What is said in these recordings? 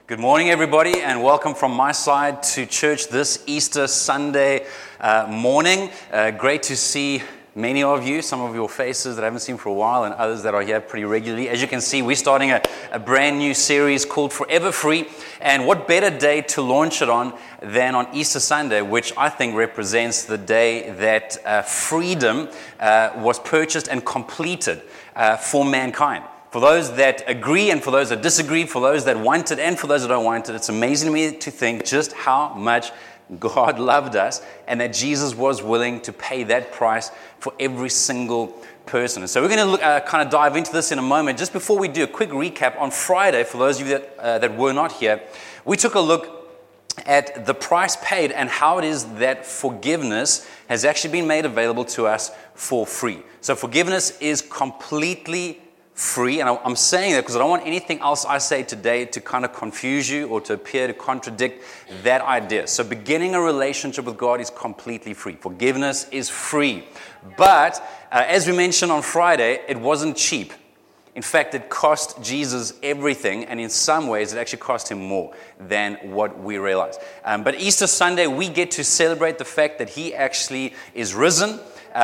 Good morning, everybody, and welcome from my side to church this Easter Sunday morning. Great to see many of you, some of your faces that I haven't seen for a while, and others that are here pretty regularly. As you can see, we're starting a brand new series called Forever Free, and what better day to launch it on than on Easter Sunday, which I think represents the day that freedom was purchased and completed for mankind. For those that agree and for those that disagree, for those that want it and for those that don't want it, it's amazing to me to think just how much God loved us and that Jesus was willing to pay that price for every single person. And so we're going to kind of dive into this in a moment. Just before we do, a quick recap. On Friday, for those of you that were not here, we took a look at the price paid and how it is that forgiveness has actually been made available to us for free. So forgiveness is completely free, and I'm saying that because I don't want anything else I say today to kind of confuse you or to appear to contradict that idea. So beginning a relationship with God is completely free. Forgiveness is free. But as we mentioned on Friday, it wasn't cheap. In fact, it cost Jesus everything, and in some ways it actually cost him more than what we realize. But Easter Sunday, we get to celebrate the fact that he actually is risen.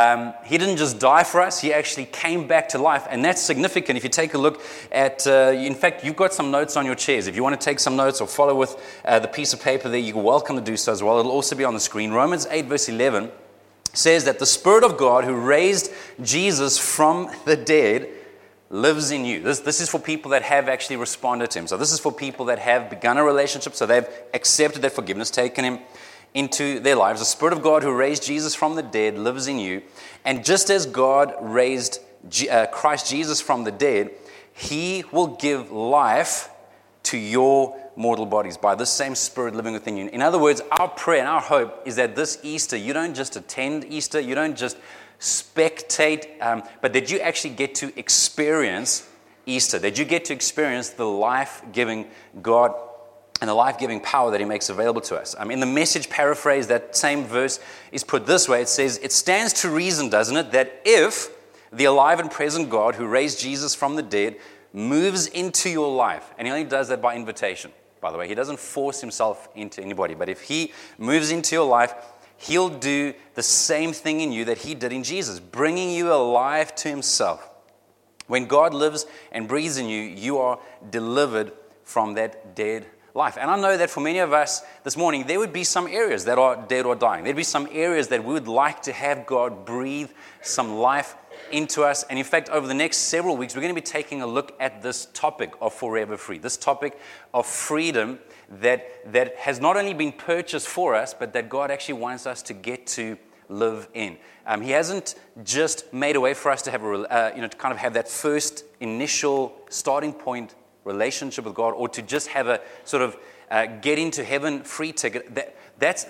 He didn't just die for us, he actually came back to life, and that's significant. If you take a look at, in fact, you've got some notes on your chairs. If you want to take some notes or follow with the piece of paper there, you're welcome to do so as well. It'll also be on the screen. Romans 8 verse 11 says that the Spirit of God who raised Jesus from the dead lives in you. This is for people that have actually responded to him. So this is for people that have begun a relationship, so they've accepted that forgiveness, taken him into their lives. The Spirit of God who raised Jesus from the dead lives in you. And just as God raised Christ Jesus from the dead, he will give life to your mortal bodies by this same Spirit living within you. In other words, our prayer and our hope is that this Easter, you don't just attend Easter, you don't just spectate, but that you actually get to experience Easter, that you get to experience the life-giving God and the life-giving power that he makes available to us. In the Message paraphrase, that same verse is put this way. It says, it stands to reason, doesn't it, that if the alive and present God who raised Jesus from the dead moves into your life, and he only does that by invitation, by the way. He doesn't force himself into anybody, but if he moves into your life, he'll do the same thing in you that he did in Jesus, bringing you alive to himself. When God lives and breathes in you, you are delivered from that dead life. And I know that for many of us this morning, there would be some areas that are dead or dying. There'd be some areas that we would like to have God breathe some life into us. And in fact, over the next several weeks, we're going to be taking a look at this topic of forever free, this topic of freedom that has not only been purchased for us, but that God actually wants us to get to live in. He hasn't just made a way for us to have to kind of have that first initial starting point relationship with God, or to just have a sort of get into heaven free ticket. That's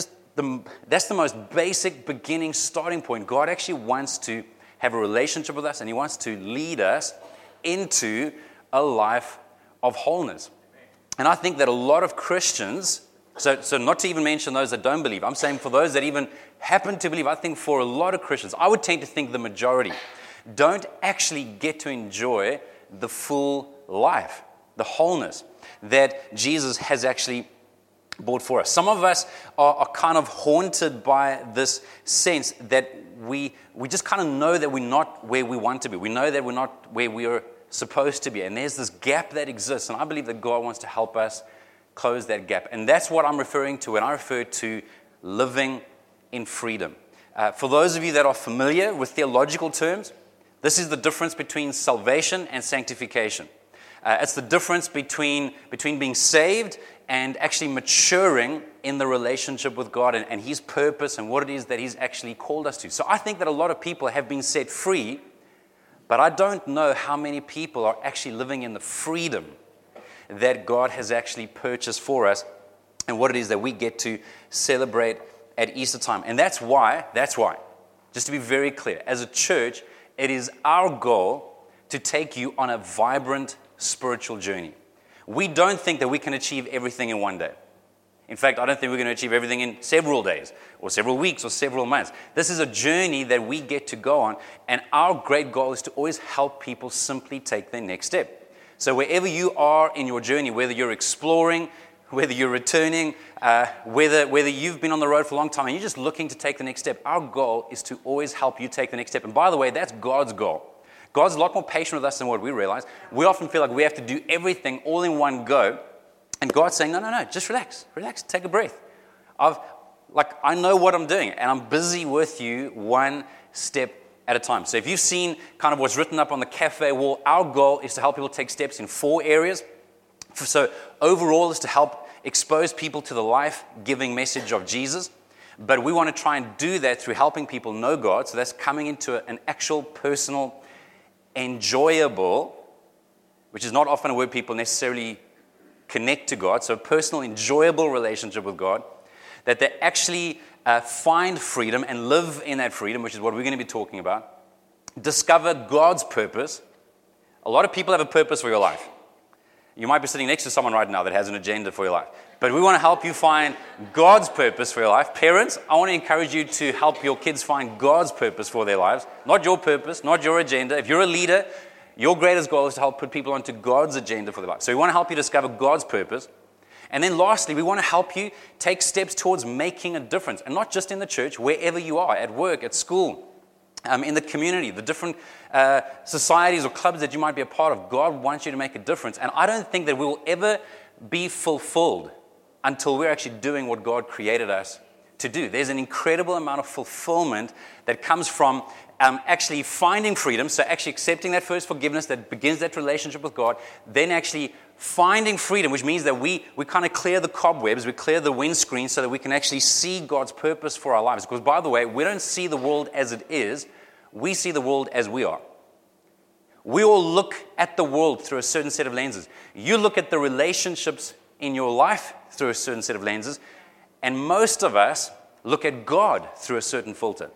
the most basic beginning starting point. God actually wants to have a relationship with us, and he wants to lead us into a life of wholeness. And I think that a lot of Christians, so not to even mention those that don't believe, I'm saying for those that even happen to believe, I think for a lot of Christians, I would tend to think the majority don't actually get to enjoy the full life, the wholeness that Jesus has actually bought for us. Some of us are kind of haunted by this sense that we just kind of know that we're not where we want to be. We know that we're not where we are supposed to be. And there's this gap that exists. And I believe that God wants to help us close that gap. And that's what I'm referring to when I refer to living in freedom. For those of you that are familiar with theological terms, this is the difference between salvation and sanctification. It's the difference between being saved and actually maturing in the relationship with God and his purpose and what it is that he's actually called us to. So I think that a lot of people have been set free, but I don't know how many people are actually living in the freedom that God has actually purchased for us and what it is that we get to celebrate at Easter time. And that's why, just to be very clear, as a church, it is our goal to take you on a vibrant spiritual journey. We don't think that we can achieve everything in one day. In fact, I don't think we're going to achieve everything in several days or several weeks or several months. This is a journey that we get to go on, and our great goal is to always help people simply take their next step. So wherever you are in your journey, whether you're exploring, whether you're returning, whether you've been on the road for a long time and you're just looking to take the next step, our goal is to always help you take the next step. And by the way, that's God's goal. God's a lot more patient with us than what we realize. We often feel like we have to do everything all in one go. And God's saying, no, just relax, take a breath. I know what I'm doing, and I'm busy with you one step at a time. So if you've seen kind of what's written up on the cafe wall, our goal is to help people take steps in 4 areas. So overall is to help expose people to the life-giving message of Jesus. But we want to try and do that through helping people know God. So that's coming into an actual personal, enjoyable, which is not often a word people necessarily connect to God. So a personal, enjoyable relationship with God. That they actually find freedom and live in that freedom, which is what we're going to be talking about. Discover God's purpose. A lot of people have a purpose for your life. You might be sitting next to someone right now that has an agenda for your life. But we want to help you find God's purpose for your life. Parents, I want to encourage you to help your kids find God's purpose for their lives. Not your purpose, not your agenda. If you're a leader, your greatest goal is to help put people onto God's agenda for their life. So we want to help you discover God's purpose. And then lastly, we want to help you take steps towards making a difference. And not just in the church, wherever you are, at work, at school, in the community, the different societies or clubs that you might be a part of. God wants you to make a difference. And I don't think that we will ever be fulfilled until we're actually doing what God created us to do. There's an incredible amount of fulfillment that comes from actually finding freedom, so actually accepting that first forgiveness that begins that relationship with God, then actually finding freedom, which means that we kind of clear the cobwebs, we clear the windscreen so that we can actually see God's purpose for our lives. Because by the way, we don't see the world as it is, we see the world as we are. We all look at the world through a certain set of lenses. You look at the relationships in your life through a certain set of lenses, and most of us look at God through a certain filter.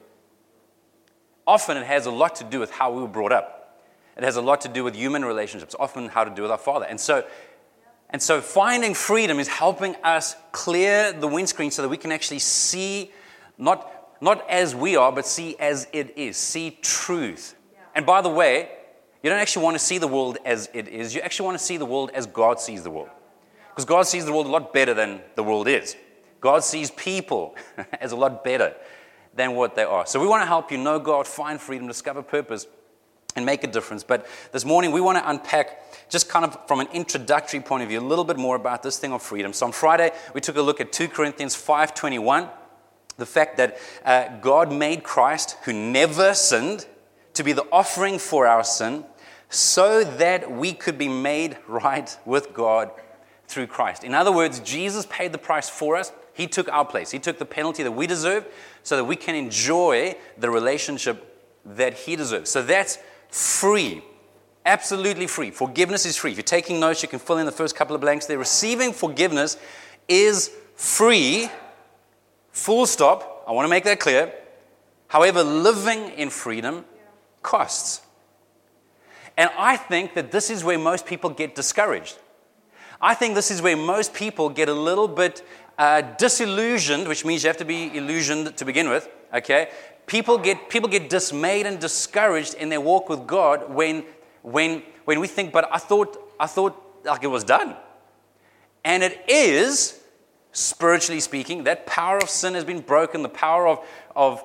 Often it has a lot to do with how we were brought up. It has a lot to do with human relationships, often how to do with our Father. And so finding freedom is helping us clear the windscreen so that we can actually see not as we are, but see as it is, see truth. Yeah. And by the way, you don't actually want to see the world as it is. You actually want to see the world as God sees the world. Because God sees the world a lot better than the world is. God sees people as a lot better than what they are. So we want to help you know God, find freedom, discover purpose, and make a difference. But this morning, we want to unpack, just kind of from an introductory point of view, a little bit more about this thing of freedom. So on Friday, we took a look at 2 Corinthians 5:21, the fact that God made Christ, who never sinned, to be the offering for our sin, so that we could be made right with God through Christ. In other words, Jesus paid the price for us. He took our place. He took the penalty that we deserve so that we can enjoy the relationship that He deserves. So that's free, absolutely free. Forgiveness is free. If you're taking notes, you can fill in the first couple of blanks there. Receiving forgiveness is free, full stop. I want to make that clear. However, living in freedom costs. And I think that this is where most people get discouraged. I think this is where most people get a little bit disillusioned, which means you have to be illusioned to begin with, okay? People get dismayed and discouraged in their walk with God when we think, but I thought like it was done. And it is, spiritually speaking, that power of sin has been broken, the power of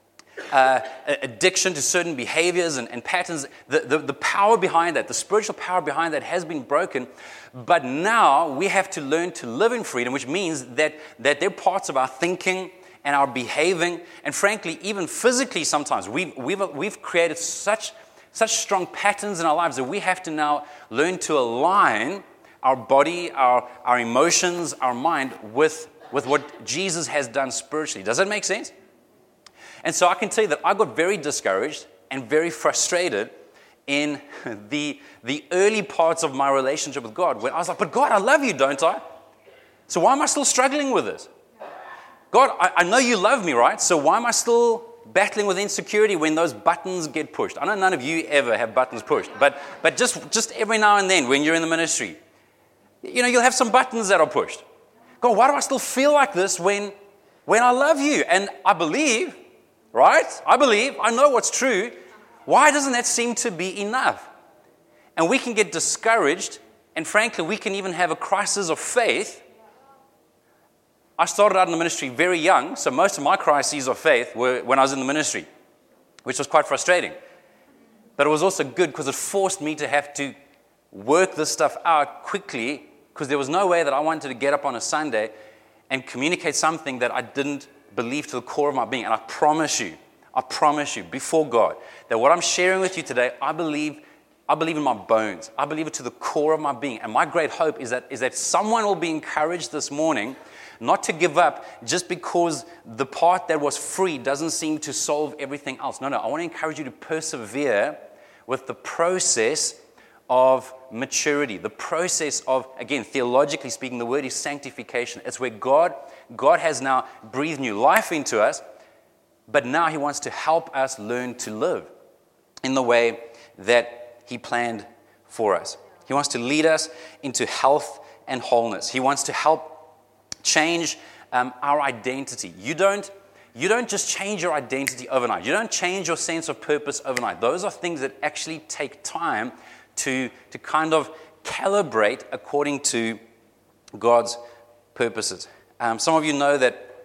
addiction to certain behaviors and patterns, the power behind that, the spiritual power behind that has been broken. But now we have to learn to live in freedom, which means that there are parts of our thinking and our behaving, and frankly, even physically sometimes, we've created such strong patterns in our lives that we have to now learn to align our body, our emotions, our mind with what Jesus has done spiritually. Does that make sense? And so I can tell you that I got very discouraged and very frustrated in the early parts of my relationship with God, when I was like, but God, I love you, don't I? So why am I still struggling with this? God, I know you love me, right? So why am I still battling with insecurity when those buttons get pushed? I know none of you ever have buttons pushed, but just every now and then when you're in the ministry, you'll have some buttons that are pushed. God, why do I still feel like this when I love you? And I believe, right? I know what's true. Why doesn't that seem to be enough? And we can get discouraged, and frankly, we can even have a crisis of faith. I started out in the ministry very young, so most of my crises of faith were when I was in the ministry, which was quite frustrating. But it was also good because it forced me to have to work this stuff out quickly, because there was no way that I wanted to get up on a Sunday and communicate something that I didn't believe to the core of my being. And I promise you, before God, that what I'm sharing with you today, I believe in my bones. I believe it to the core of my being. And my great hope is that someone will be encouraged this morning not to give up just because the part that was free doesn't seem to solve everything else. No, I want to encourage you to persevere with the process of maturity, the process of, again, theologically speaking, the word is sanctification. It's where God has now breathed new life into us, but now He wants to help us learn to live in the way that He planned for us. He wants to lead us into health and wholeness. He wants to help change our identity. You don't just change your identity overnight. You don't change your sense of purpose overnight. Those are things that actually take time to kind of calibrate according to God's purposes. Some of you know that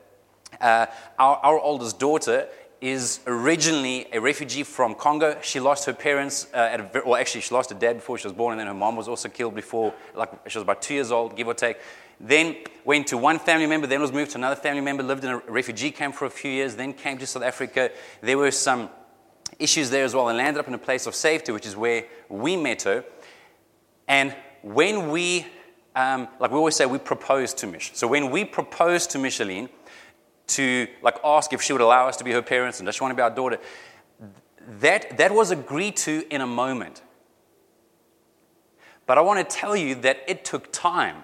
our oldest daughter is originally a refugee from Congo. She lost her parents, she lost her dad before she was born, and then her mom was also killed before, she was about 2 years old, give or take. Then went to one family member, then was moved to another family member, lived in a refugee camp for a few years, then came to South Africa. There were some issues there as well, and landed up in a place of safety, which is where we met her. And when we always say, we proposed to Mish. So when we proposed to Micheline to ask if she would allow us to be her parents and does she want to be our daughter, that was agreed to in a moment. But I want to tell you that it took time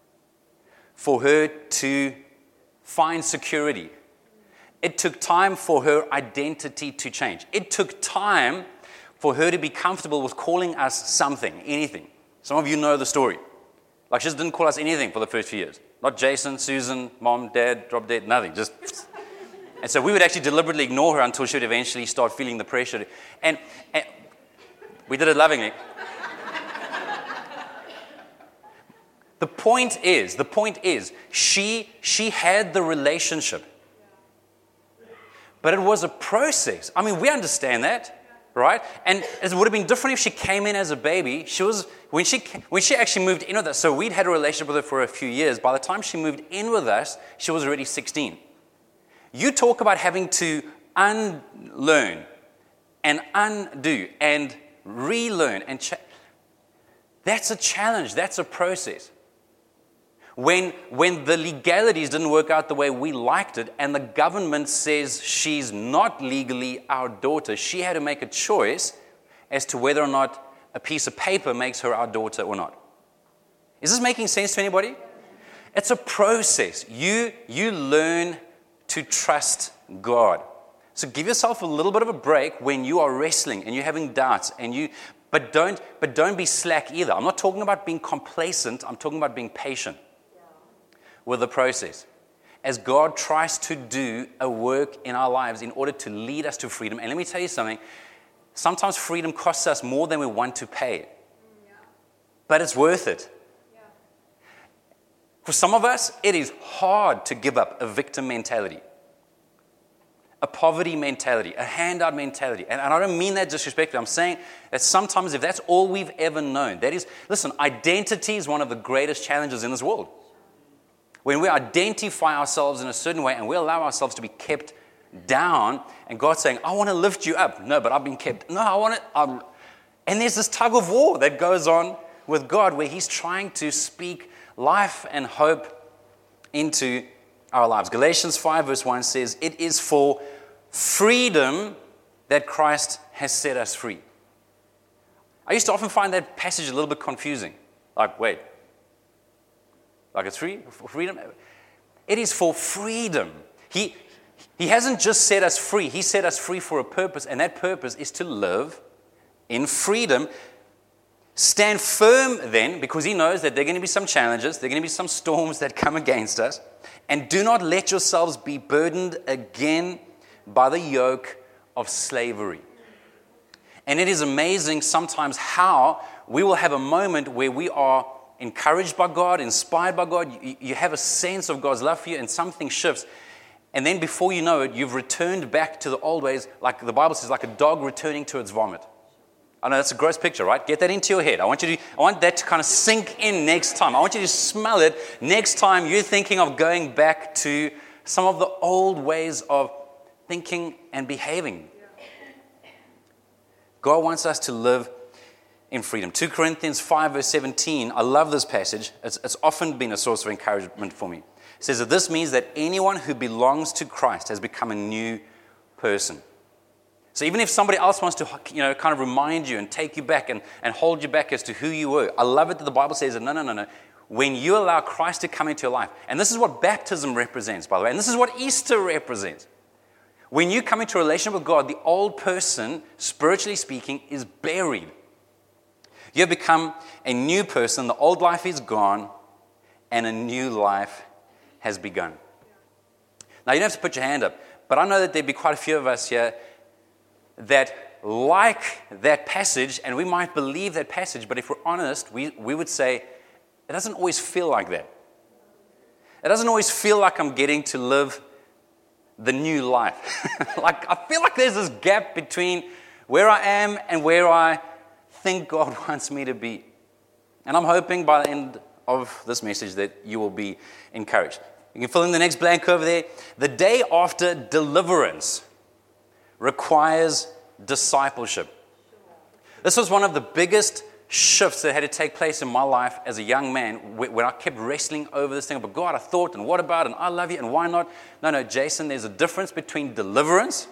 for her to find security. It took time for her identity to change. It took time for her to be comfortable with calling us something, anything. Some of you know the story. She just didn't call us anything for the first few years. Not Jason, Susan, Mom, Dad, drop dead, nothing. Just. And so we would actually deliberately ignore her until she would eventually start feeling the pressure. And we did it lovingly. The point is, she had the relationship. But it was a process. I mean, we understand that, right? And it would have been different if she came in as a baby. When she actually moved in with us, so we'd had a relationship with her for a few years. By the time she moved in with us, she was already 16. You talk about having to unlearn and undo and relearn. That's a challenge. That's a process. When the legalities didn't work out the way we liked it, and the government says she's not legally our daughter, she had to make a choice as to whether or not a piece of paper makes her our daughter or not. Is this making sense to anybody? It's a process. You learn to trust God. So give yourself a little bit of a break when you are wrestling and you're having doubts, but don't be slack either. I'm not talking about being complacent. I'm talking about being patient with the process, as God tries to do a work in our lives in order to lead us to freedom. And let me tell you something, sometimes freedom costs us more than we want to pay. But it's worth it. For some of us, it is hard to give up a victim mentality, a poverty mentality, a handout mentality. And I don't mean that disrespectfully. I'm saying that sometimes if that's all we've ever known, identity is one of the greatest challenges in this world. When we identify ourselves in a certain way and we allow ourselves to be kept down, and God's saying, I want to lift you up. No, but I've been kept. No, I want to. And there's this tug of war that goes on with God where He's trying to speak life and hope into our lives. Galatians 5 verse 1 says, it is for freedom that Christ has set us free. I used to often find that passage a little bit confusing. Wait. It's free for freedom? It is for freedom. He hasn't just set us free. He set us free for a purpose, and that purpose is to live in freedom. Stand firm then, because He knows that there are going to be some challenges, there are going to be some storms that come against us, and do not let yourselves be burdened again by the yoke of slavery. And it is amazing sometimes how we will have a moment where we are encouraged by God, inspired by God. You have a sense of God's love for you, and something shifts. And then before you know it, you've returned back to the old ways, like the Bible says, like a dog returning to its vomit. I know that's a gross picture, right? Get that into your head. I want that to kind of sink in next time. I want you to smell it next time you're thinking of going back to some of the old ways of thinking and behaving. God wants us to live in freedom. 2 Corinthians 5 verse 17, I love this passage. It's often been a source of encouragement for me. It says that this means that anyone who belongs to Christ has become a new person. So even if somebody else wants to, kind of remind you and take you back and hold you back as to who you were, I love it that the Bible says that no. When you allow Christ to come into your life, and this is what baptism represents, by the way, and this is what Easter represents. When you come into a relationship with God, the old person, spiritually speaking, is buried. You have become a new person. The old life is gone, and a new life has begun. Now, you don't have to put your hand up, but I know that there'd be quite a few of us here that like that passage, and we might believe that passage, but if we're honest, we would say, it doesn't always feel like that. It doesn't always feel like I'm getting to live the new life. Like, I feel like there's this gap between where I am and where I think God wants me to be. And I'm hoping by the end of this message that you will be encouraged. You can fill in the next blank over there. The day after deliverance requires discipleship. This was one of the biggest shifts that had to take place in my life as a young man when I kept wrestling over this thing about God, I thought, and what about, and I love you, and why not? No, Jason, there's a difference between deliverance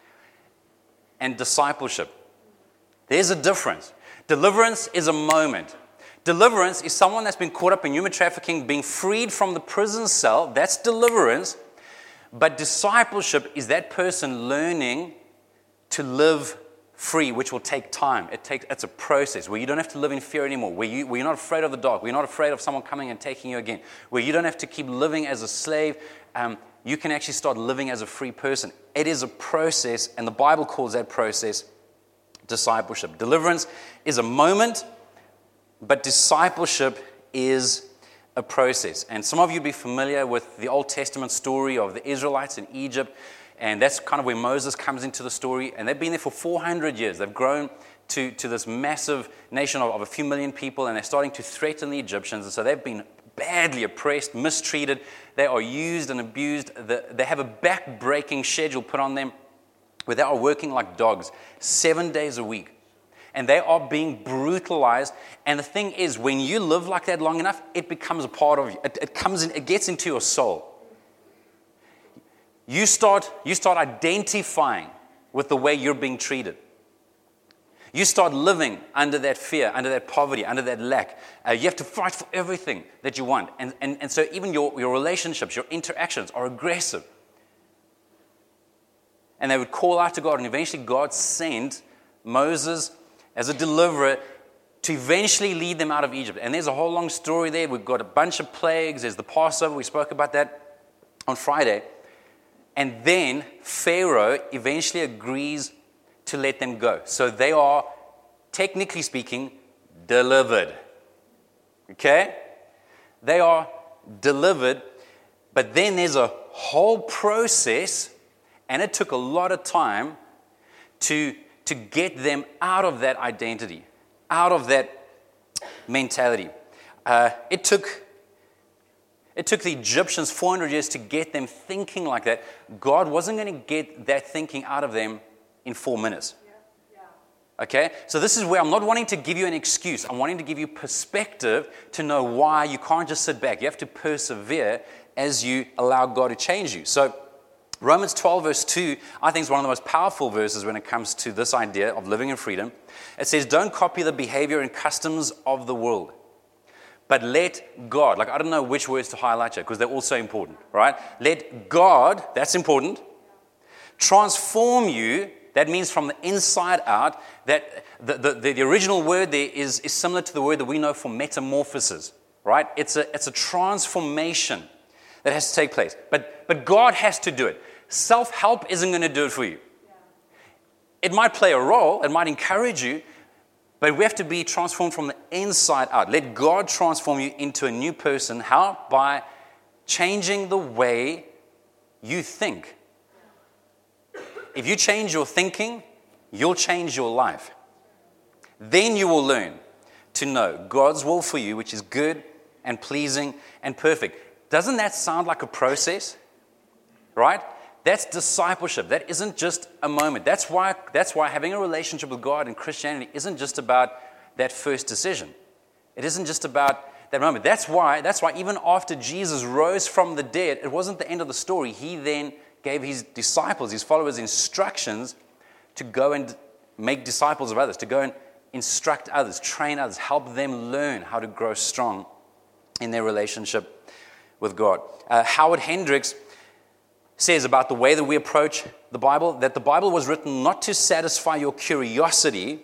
and discipleship. There's a difference. Deliverance is a moment. Deliverance is someone that's been caught up in human trafficking, being freed from the prison cell. That's deliverance. But discipleship is that person learning to live free, which will take time. It's a process where you don't have to live in fear anymore, where you're not afraid of the dark, where you're not afraid of someone coming and taking you again, where you don't have to keep living as a slave. You can actually start living as a free person. It is a process, and the Bible calls that process discipleship. Deliverance is a moment, but discipleship is a process. And some of you will be familiar with the Old Testament story of the Israelites in Egypt, and that's kind of where Moses comes into the story. And they've been there for 400 years. They've grown to this massive nation of a few million people, and they're starting to threaten the Egyptians. And so they've been badly oppressed, mistreated. They are used and abused. They have a back-breaking schedule put on them where they are working like dogs 7 days a week. And they are being brutalized. And the thing is, when you live like that long enough, it becomes a part of you. It comes in, it gets into your soul. You start identifying with the way you're being treated. You start living under that fear, under that poverty, under that lack. You have to fight for everything that you want. And so even your relationships, your interactions are aggressive. And they would call out to God, and eventually God sent Moses as a deliverer to eventually lead them out of Egypt. And there's a whole long story there. We've got a bunch of plagues. There's the Passover. We spoke about that on Friday. And then Pharaoh eventually agrees to let them go. So they are, technically speaking, delivered. Okay? They are delivered. But then there's a whole process, and it took a lot of time to get them out of that identity, out of that mentality. It took the Egyptians 400 years to get them thinking like that. God wasn't going to get that thinking out of them in 4 minutes. Okay? So this is where I'm not wanting to give you an excuse. I'm wanting to give you perspective to know why you can't just sit back. You have to persevere as you allow God to change you. So Romans 12 verse 2, I think is one of the most powerful verses when it comes to this idea of living in freedom. It says, don't copy the behavior and customs of the world, but let God, like I don't know which words to highlight here because they're all so important, right? Let God, that's important, transform you. That means from the inside out. That the original word there is similar to the word that we know for metamorphosis, right? It's a transformation that has to take place. But God has to do it. Self-help isn't going to do it for you. It might play a role, it might encourage you, But we have to be transformed from the inside out. Let God transform you into a new person. How? By changing the way you think. If you change your thinking, you'll change your life. Then you will learn to know God's will for you, which is good and pleasing and perfect. Doesn't that sound like a process? Right? That's discipleship. That isn't just a moment. That's why having a relationship with God and Christianity isn't just about that first decision. It isn't just about that moment. That's why even after Jesus rose from the dead, it wasn't the end of the story. He then gave his disciples, his followers, instructions to go and make disciples of others, to go and instruct others, train others, help them learn how to grow strong in their relationship with God. Howard Hendricks says about the way that we approach the Bible, that the Bible was written not to satisfy your curiosity,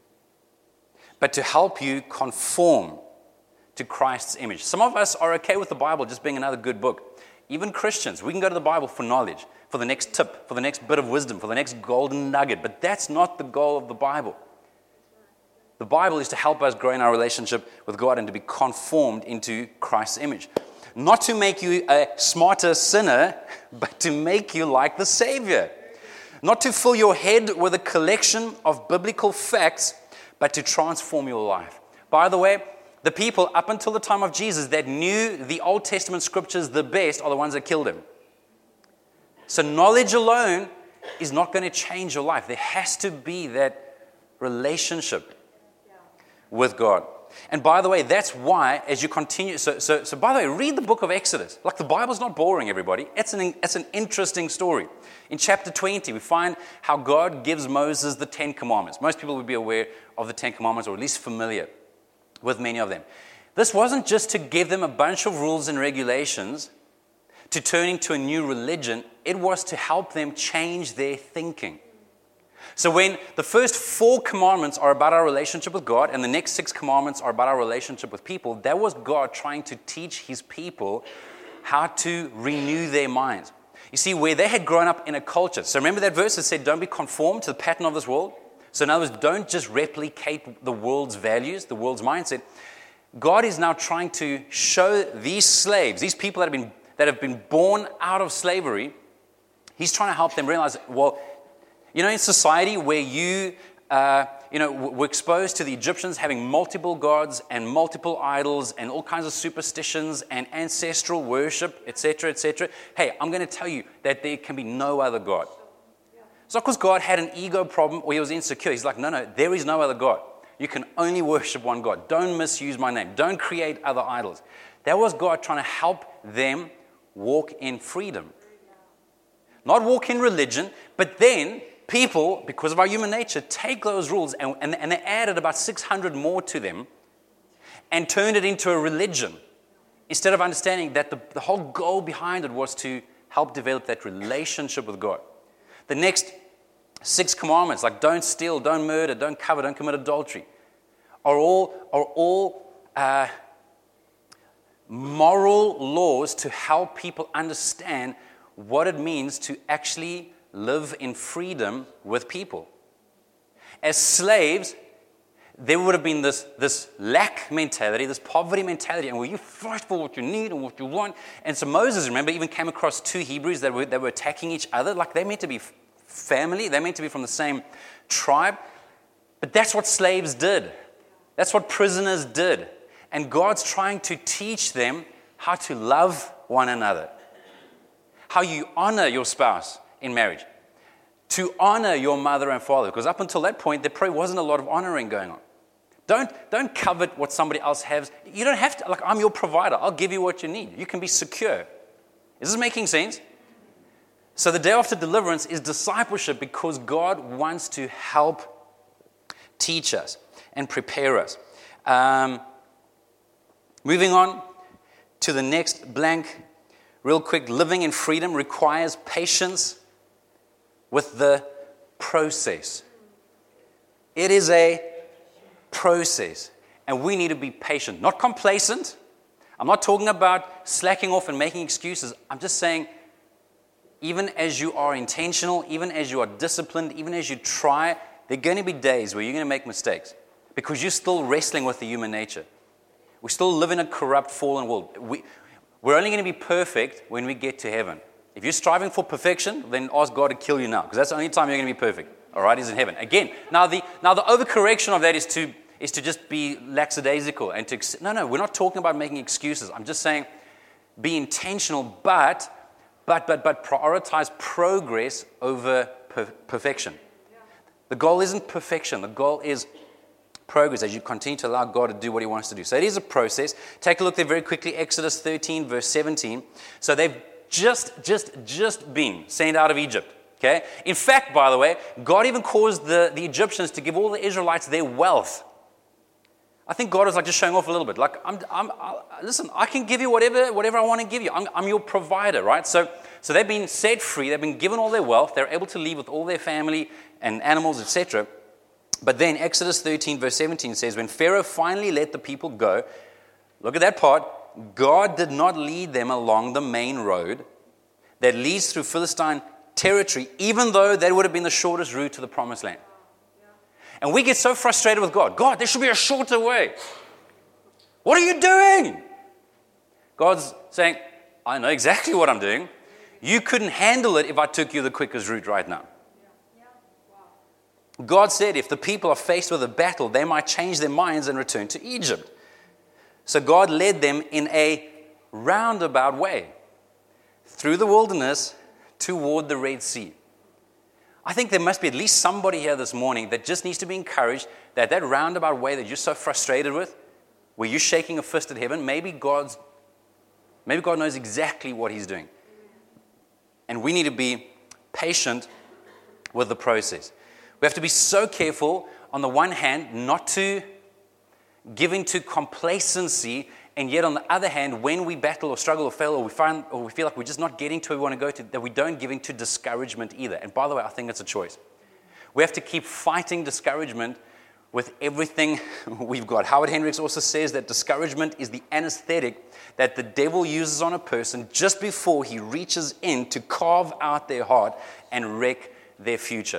but to help you conform to Christ's image. Some of us are okay with the Bible just being another good book. Even Christians, we can go to the Bible for knowledge, for the next tip, for the next bit of wisdom, for the next golden nugget, but that's not the goal of the Bible. The Bible is to help us grow in our relationship with God and to be conformed into Christ's image. Not to make you a smarter sinner, but to make you like the Savior. Not to fill your head with a collection of biblical facts, but to transform your life. By the way, the people up until the time of Jesus that knew the Old Testament scriptures the best are the ones that killed him. So knowledge alone is not going to change your life. There has to be that relationship with God. And by the way, that's why as you continue, so by the way, read the book of Exodus. Like the Bible's not boring, everybody. It's an interesting story. In chapter 20, we find how God gives Moses the 10 Commandments. Most people would be aware of the 10 Commandments, or at least familiar with many of them. This wasn't just to give them a bunch of rules and regulations to turn into a new religion. It was to help them change their thinking. So when the first 4 commandments are about our relationship with God and the next 6 commandments are about our relationship with people, that was God trying to teach his people how to renew their minds. You see, where they had grown up in a culture. So remember that verse that said, don't be conformed to the pattern of this world? So in other words, don't just replicate the world's values, the world's mindset. God is now trying to show these slaves, these people that have been born out of slavery, he's trying to help them realize, well, you know, in society where you were exposed to the Egyptians having multiple gods and multiple idols and all kinds of superstitions and ancestral worship, etc., etc. Hey, I'm going to tell you that there can be no other God. It's not because God had an ego problem or he was insecure. He's like, no, there is no other God. You can only worship one God. Don't misuse my name. Don't create other idols. That was God trying to help them walk in freedom. Not walk in religion, but then people, because of our human nature, take those rules and they added about 600 more to them and turned it into a religion instead of understanding that the whole goal behind it was to help develop that relationship with God. The next 6 commandments, like don't steal, don't murder, don't covet, don't commit adultery, are all moral laws to help people understand what it means to actually live in freedom with people. As slaves, there would have been this lack mentality, this poverty mentality, and where you fight for what you need and what you want. And so Moses, remember, even came across 2 Hebrews that were attacking each other. Like they're meant to be family, they're meant to be from the same tribe. But that's what slaves did. That's what prisoners did. And God's trying to teach them how to love one another, how you honor your spouse in marriage, to honor your mother and father, because up until that point, there probably wasn't a lot of honoring going on. Don't covet what somebody else has. You don't have to, like, I'm your provider. I'll give you what you need. You can be secure. Is this making sense? So the day after deliverance is discipleship because God wants to help teach us and prepare us. Moving on to the next blank, real quick. Living in freedom requires patience with the process. It is a process, and we need to be patient, not complacent. I'm not talking about slacking off and making excuses. I'm just saying, even as you are intentional, even as you are disciplined, even as you try, there are going to be days where you're going to make mistakes. because you're still wrestling with the human nature. We still live in a corrupt, fallen world. We're only going to be perfect when we get to heaven. If you're striving for perfection, then ask God to kill you now, because that's the only time you're going to be perfect. All right, is in heaven. Again, now the overcorrection of that is to just be lackadaisical and to no, we're not talking about making excuses. I'm just saying, be intentional, but prioritize progress over perfection. The goal isn't perfection. The goal is progress as you continue to allow God to do what He wants to do. So it is a process. Take a look there very quickly. Exodus 13, verse 17. So they've just been sent out of Egypt. Okay. In fact, by the way, God even caused the Egyptians to give all the Israelites their wealth. I think God was like just showing off a little bit. Like, listen, I can give you whatever I want to give you. I'm your provider, right? So they've been set free. They've been given all their wealth. They're able to leave with all their family and animals, etc. But then Exodus 13, verse 17 says, when Pharaoh finally let the people go, look at that part, God did not lead them along the main road that leads through Philistine territory, even though that would have been the shortest route to the promised land. And we get so frustrated with God. God, there should be a shorter way. What are you doing? God's saying, I know exactly what I'm doing. You couldn't handle it if I took you the quickest route right now. God said if the people are faced with a battle, they might change their minds and return to Egypt. So God led them in a roundabout way through the wilderness toward the Red Sea. I think there must be at least somebody here this morning that just needs to be encouraged that roundabout way that you're so frustrated with, where you're shaking a fist at heaven, maybe God knows exactly what He's doing. And we need to be patient with the process. We have to be so careful, on the one hand, not to give into complacency, and yet on the other hand, when we battle or struggle or fail or we feel like we're just not getting to where we want to go to, that we don't give into discouragement either. And by the way, I think it's a choice. We have to keep fighting discouragement with everything we've got. Howard Hendricks also says that discouragement is the anesthetic that the devil uses on a person just before he reaches in to carve out their heart and wreck their future.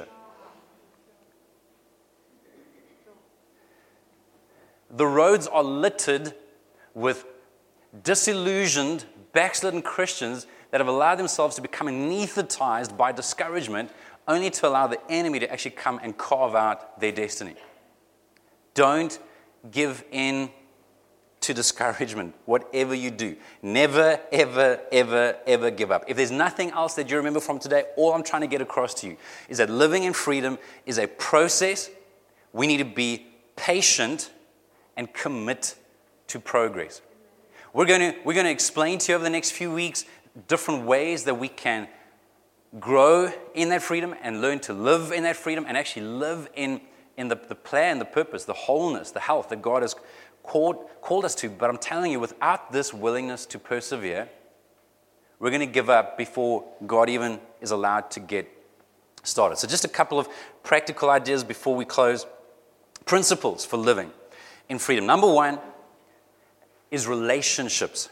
The roads are littered with disillusioned, backslidden Christians that have allowed themselves to become anesthetized by discouragement, only to allow the enemy to actually come and carve out their destiny. Don't give in to discouragement, whatever you do. Never, ever, ever, ever give up. If there's nothing else that you remember from today, all I'm trying to get across to you is that living in freedom is a process. We need to be patient and commit to progress. We're going to explain to you over the next few weeks different ways that we can grow in that freedom and learn to live in that freedom and actually live in the plan, the purpose, the wholeness, the health that God has called us to. But I'm telling you, without this willingness to persevere, we're going to give up before God even is allowed to get started. So just a couple of practical ideas before we close. Principles for living in freedom. Number one is relationships.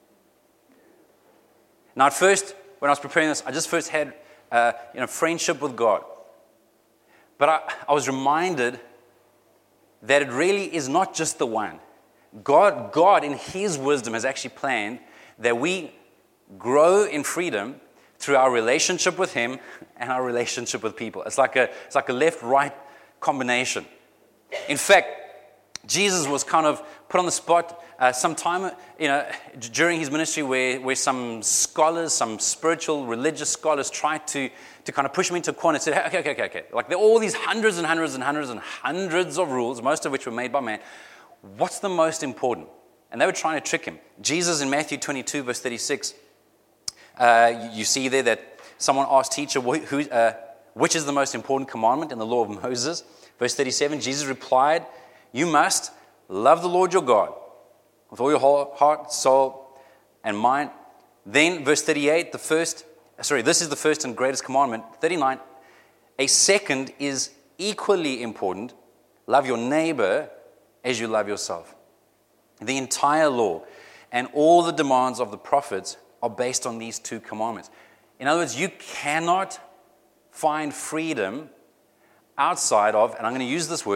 Now, at first, when I was preparing this, I just first had friendship with God. But I was reminded that it really is not just the one. God, in His wisdom, has actually planned that we grow in freedom through our relationship with Him and our relationship with people. It's like a left-right combination. In fact, Jesus was kind of put on the spot sometime, during His ministry where some scholars, some spiritual, religious scholars tried to kind of push Him into a corner and said, okay. Like there are all these hundreds and hundreds and hundreds and hundreds of rules, most of which were made by man. What's the most important? And they were trying to trick Him. Jesus in Matthew 22, verse 36, you see there that someone asked, teacher, which is the most important commandment in the law of Moses? Verse 37, Jesus replied, you must love the Lord your God with all your whole heart, soul, and mind. Then, verse 38, this is the first and greatest commandment. 39, a second is equally important. Love your neighbor as you love yourself. The entire law and all the demands of the prophets are based on these two commandments. In other words, you cannot find freedom outside of, and I'm going to use this word,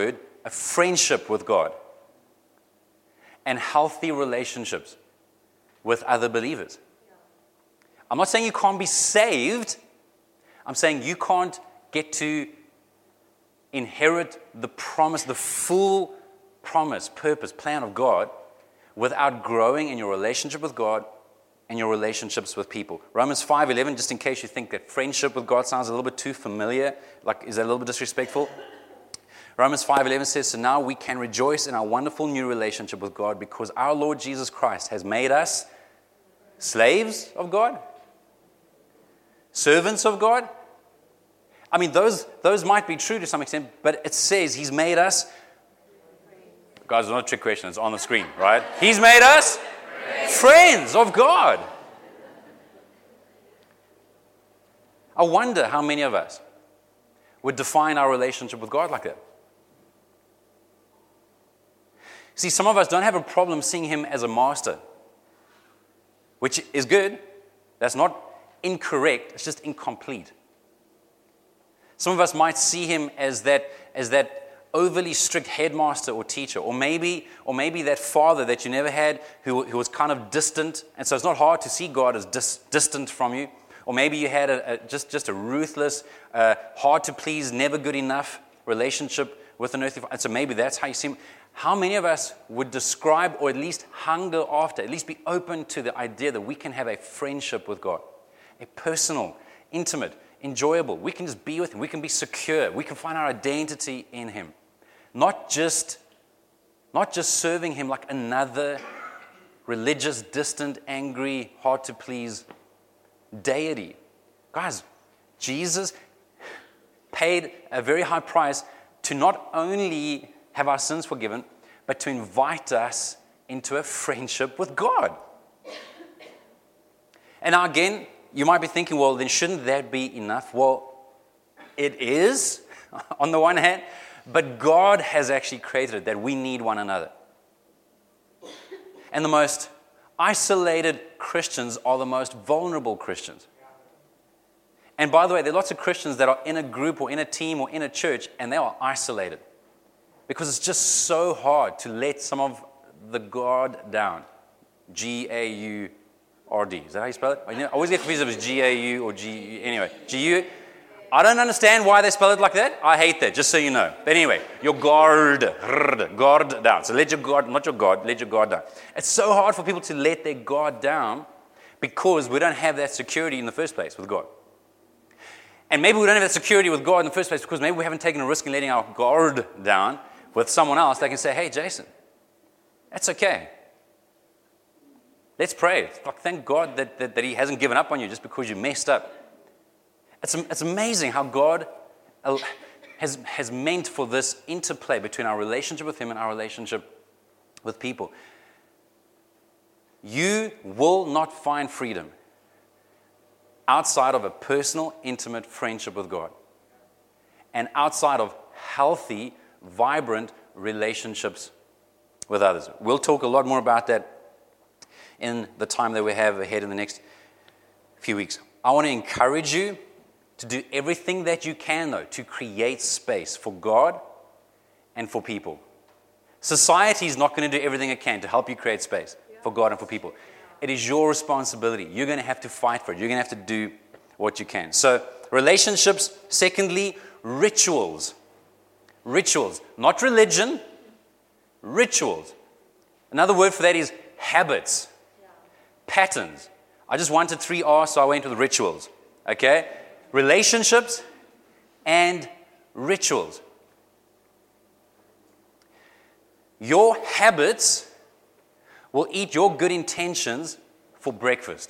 a friendship with God and healthy relationships with other believers. I'm not saying you can't be saved. I'm saying you can't get to inherit the promise, the full promise, purpose, plan of God without growing in your relationship with God and your relationships with people. Romans 5:11, just in case you think that friendship with God sounds a little bit too familiar, like is that a little bit disrespectful? Romans 5:11 says, so now we can rejoice in our wonderful new relationship with God because our Lord Jesus Christ has made us slaves of God, servants of God. I mean, those might be true to some extent, but it says He's made us, guys, it's not a trick question, it's on the screen, right? He's made us friends of God. I wonder how many of us would define our relationship with God like that. See, some of us don't have a problem seeing Him as a master, which is good. That's not incorrect, it's just incomplete. Some of us might see Him as that overly strict headmaster or teacher, or maybe that father that you never had who was kind of distant, and so it's not hard to see God as distant from you. Or maybe you had just a ruthless, hard to please, never good enough relationship with an earthly father, and so maybe that's how you see Him. How many of us would describe, or at least hunger after, at least be open to the idea that we can have a friendship with God, a personal, intimate, enjoyable. We can just be with Him. We can be secure. We can find our identity in Him. Not just serving Him like another religious, distant, angry, hard to please deity. Guys, Jesus paid a very high price to not only have our sins forgiven, but to invite us into a friendship with God. And now again, you might be thinking, well, then shouldn't that be enough? Well, it is, on the one hand, but God has actually created it that we need one another. And the most isolated Christians are the most vulnerable Christians. And by the way, there are lots of Christians that are in a group or in a team or in a church, and they are isolated. Because it's just so hard to let some of the guard down. G-A-U-R-D. Is that how you spell it? I always get confused if it's G-A-U or G-U. Anyway, G-U. I don't understand why they spell it like that. I hate that, just so you know. But anyway, your guard down. So let your guard, not your God, let your guard down. It's so hard for people to let their guard down because we don't have that security in the first place with God. And maybe we don't have that security with God in the first place because maybe we haven't taken a risk in letting our guard down with someone else. They can say, hey, Jason, that's okay. Let's pray. Like, thank God that He hasn't given up on you just because you messed up. It's amazing how God has meant for this interplay between our relationship with Him and our relationship with people. You will not find freedom outside of a personal, intimate friendship with God and outside of healthy, vibrant relationships with others. We'll talk a lot more about that in the time that we have ahead in the next few weeks. I want to encourage you to do everything that you can, though, to create space for God and for people. Society is not going to do everything it can to help you create space for God and for people. It is your responsibility. You're going to have to fight for it. You're going to have to do what you can. So, relationships. Secondly, rituals. Rituals. Not religion. Rituals. Another word for that is habits. Patterns. I just wanted 3 R's, so I went with rituals. Okay? Relationships and rituals. Your habits will eat your good intentions for breakfast.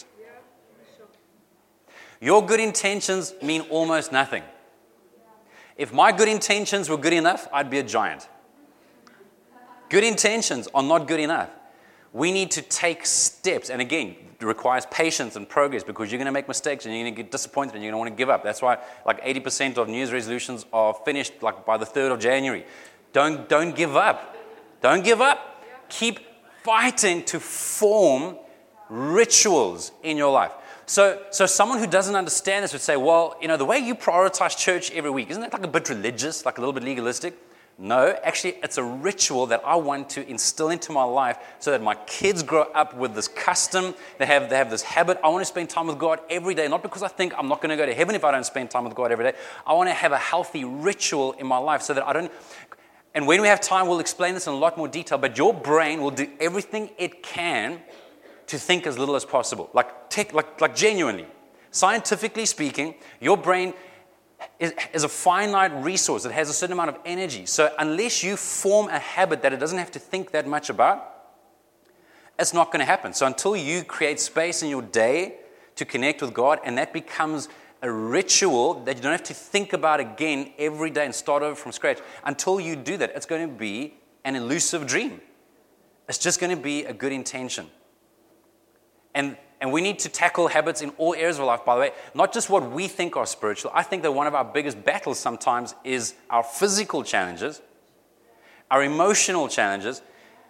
Your good intentions mean almost nothing. If my good intentions were good enough, I'd be a giant. Good intentions are not good enough. We need to take steps. And again, it requires patience and progress because you're going to make mistakes and you're going to get disappointed and you're going to want to give up. That's why like 80% of New Year's resolutions are finished like by the 3rd of January. Don't give up. Don't give up. Keep fighting to form rituals in your life. So someone who doesn't understand this would say, well, the way you prioritize church every week, isn't that like a bit religious, like a little bit legalistic? No, actually, it's a ritual that I want to instill into my life so that my kids grow up with this custom. They have this habit. I want to spend time with God every day, not because I think I'm not going to go to heaven if I don't spend time with God every day. I want to have a healthy ritual in my life so that I don't. And when we have time, we'll explain this in a lot more detail, but your brain will do everything it can to think as little as possible, like genuinely. Scientifically speaking, your brain is a finite resource. It has a certain amount of energy. So unless you form a habit that it doesn't have to think that much about, it's not going to happen. So until you create space in your day to connect with God, and that becomes a ritual that you don't have to think about again every day and start over from scratch, until you do that, it's going to be an elusive dream. It's just going to be a good intention. And we need to tackle habits in all areas of life, by the way, not just what we think are spiritual. I think that one of our biggest battles sometimes is our physical challenges, our emotional challenges,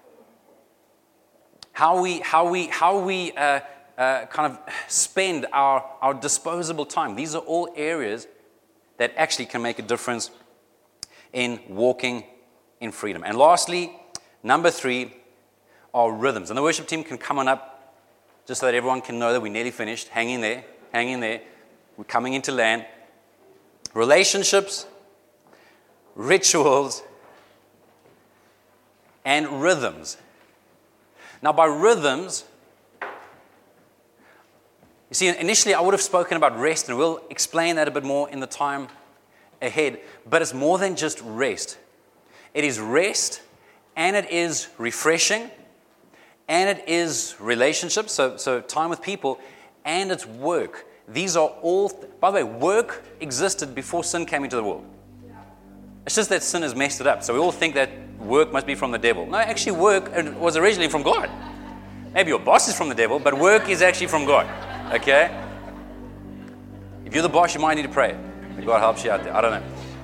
how we kind of spend our disposable time. These are all areas that actually can make a difference in walking in freedom. And lastly, number 3 are rhythms. And the worship team can come on up, just so that everyone can know that we're nearly finished. Hang in there. We're coming into land. Relationships, rituals, and rhythms. Now, by rhythms, you see, initially I would have spoken about rest, and we'll explain that a bit more in the time ahead. But it's more than just rest. It is rest, and it is refreshing, and it is relationships, so time with people, and it's work. These are all, by the way, work existed before sin came into the world. It's just that sin has messed it up. So we all think that work must be from the devil. No, actually work was originally from God. Maybe your boss is from the devil, but work is actually from God. Okay? If you're the boss, you might need to pray. God helps you out there. I don't know.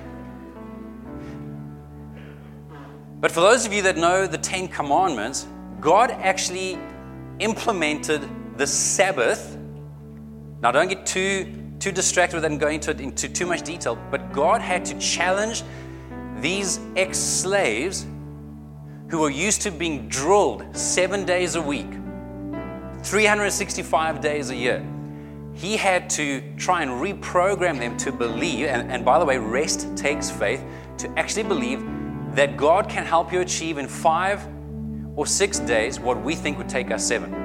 But for those of you that know the 10 Commandments, God actually implemented the Sabbath. Now, don't get too distracted with that and go into too much detail, but God had to challenge these ex-slaves who were used to being drilled 7 days a week, 365 days a year. He had to try and reprogram them to believe, and by the way, rest takes faith, to actually believe that God can help you achieve in 5 or 6 days what we think would take us 7.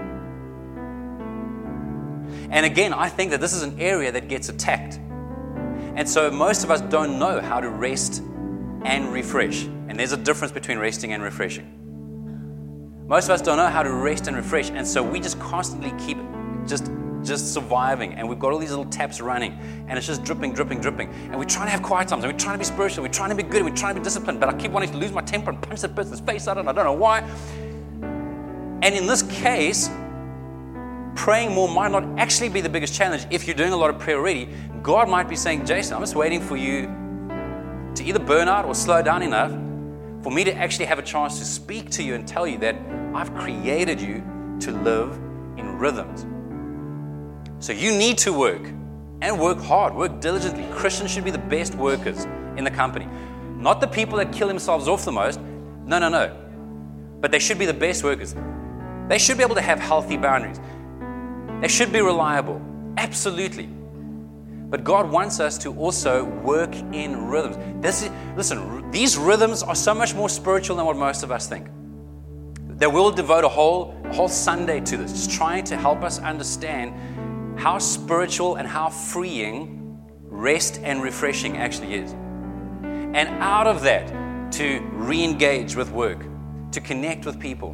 And again, I think that this is an area that gets attacked. And so most of us don't know how to rest and refresh. And there's a difference between resting and refreshing. Most of us don't know how to rest and refresh. And so we just constantly keep just surviving. And we've got all these little taps running. And it's just dripping. And we're trying to have quiet times. And we're trying to be spiritual. We're trying to be good. We're trying to be disciplined. But I keep wanting to lose my temper and punch that person's face out. And I don't know why. And in this case, praying more might not actually be the biggest challenge. If you're doing a lot of prayer already, God might be saying, Jason, I'm just waiting for you to either burn out or slow down enough for me to actually have a chance to speak to you and tell you that I've created you to live in rhythms. So you need to work, and work hard, work diligently. Christians should be the best workers in the company. Not the people that kill themselves off the most. No. But they should be the best workers. They should be able to have healthy boundaries. They should be reliable. Absolutely. But God wants us to also work in rhythms. Listen, these rhythms are so much more spiritual than what most of us think. That we'll devote a whole Sunday to this, just trying to help us understand how spiritual and how freeing rest and refreshing actually is. And out of that, to re-engage with work, to connect with people.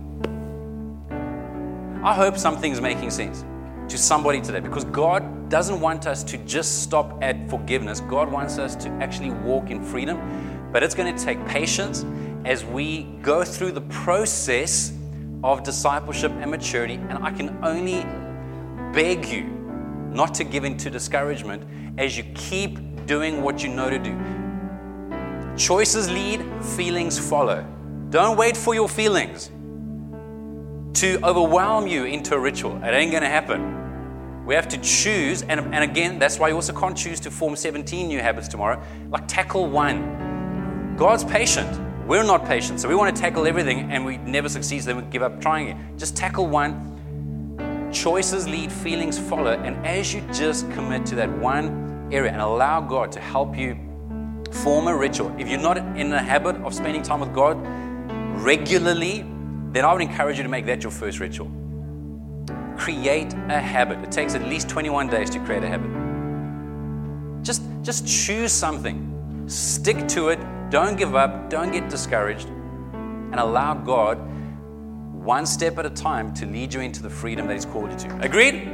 I hope something's making sense to somebody today, because God doesn't want us to just stop at forgiveness. God wants us to actually walk in freedom, but it's going to take patience as we go through the process of discipleship and maturity. And I can only beg you not to give in to discouragement as you keep doing what you know to do. Choices lead, feelings follow. Don't wait for your feelings to overwhelm you into a ritual. It ain't going to happen. We have to choose, and again, that's why you also can't choose to form 17 new habits tomorrow. Like, tackle one. God's patient. We're not patient, so we want to tackle everything and we never succeed, so then we give up trying it. Just tackle one. Choices lead, feelings follow, and as you just commit to that one area and allow God to help you form a ritual. If you're not in the habit of spending time with God regularly, then I would encourage you to make that your first ritual. Create a habit. It takes at least 21 days to create a habit. Just choose something. Stick to it. Don't give up. Don't get discouraged. And allow God, one step at a time, to lead you into the freedom that He's called you to. Agreed?